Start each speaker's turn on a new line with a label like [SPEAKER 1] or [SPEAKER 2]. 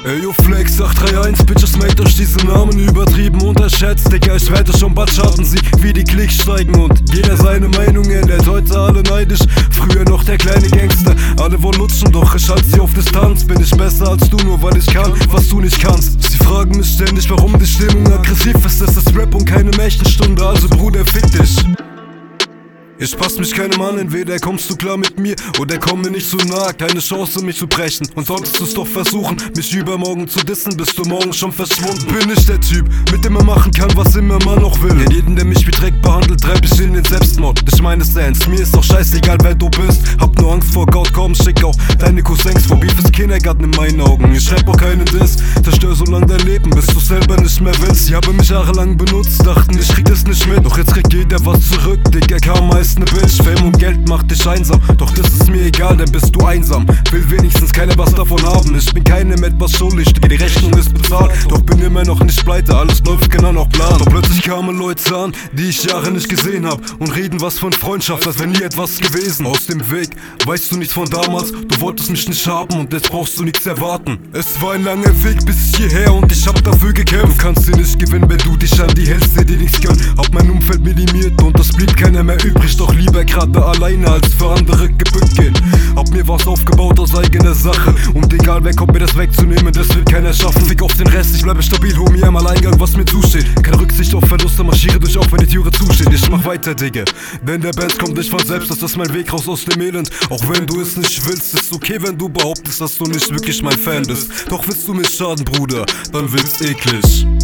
[SPEAKER 1] Ey, yo Flex 831, Bitches made euch diesen Namen übertrieben unterschätzt. Digga, ich werde schon bald schaffen sie, wie die Klicks steigen und jeder seine Meinung ändert. Heute alle neidisch, früher noch der kleine Gangster. Alle wollen lutschen, doch ich halte sie auf Distanz. Bin ich besser als du, nur weil ich kann, was du nicht kannst. Sie fragen mich ständig, warum die Stimmung aggressiv ist. Das ist Rap und keine Märchenstunde, also Bruder, fick dich. Ich pass mich keinem an, entweder kommst du klar mit mir oder komm mir nicht zu nah. Keine Chance mich zu brechen und solltest du's doch versuchen, mich übermorgen zu dissen, bist du morgen schon verschwunden. Bin ich der Typ, mit dem man machen kann, was immer man noch will. Denn jeden, der mich wie Dreck behandelt, treib ich in den Selbstmord. Ich meine es ernst, mir ist doch scheißegal, wer du bist. Hab nur Angst vor Gott, komm, schick auch deine Cousins vor. Beef ist Kindergarten in meinen Augen, ich schreib auch keinen Diss. Zerstör so lang dein Leben, bis du selber nicht mehr willst. Sie haben mich jahrelang benutzt, dachten ich krieg das nicht mit. Doch jetzt kriegt jeder was zurück, Digga, Karma ist ne Bitch. Fame und Geld macht dich einsam, doch das ist mir egal, denn bist du einsam. Will wenigstens keiner was davon haben, ich bin keinem etwas schuldig, die Rechnung ist bezahlt. Doch bin immer noch nicht pleite, alles läuft genau nach Plan. Doch plötzlich kamen Leute an, die ich Jahre nicht gesehen hab und reden was von Freundschaft, als wäre nie etwas gewesen. Aus dem Weg, weißt du nichts von damals, du wolltest mich nicht haben und jetzt brauchst du nichts erwarten. Es war ein langer Weg bis hierher und ich hab dafür gekämpft. Du kannst dir nicht gewinnen, wenn du dich an die hältst, die dir nichts gönnen. Hab mein Umfeld minimiert und es blieb keiner mehr übrig, doch lieber gerade alleine als für andere gebückt gehen. Hab mir was aufgebaut aus eigener Sache und egal wer kommt mir das wegzunehmen, das wird keiner schaffen. Fick auf den Rest, ich bleibe stabil, hol mir am Alleingang, was mir zusteht. Keine Rücksicht auf Verluste, marschiere durch auch wenn die Türe zusteht. Ich mach weiter, Digga, denn der Band kommt nicht von selbst, das ist mein Weg raus aus dem Elend. Auch wenn du es nicht willst, ist okay, wenn du behauptest, dass du nicht wirklich mein Fan bist. Doch willst du mir schaden, Bruder, dann wird's eklig.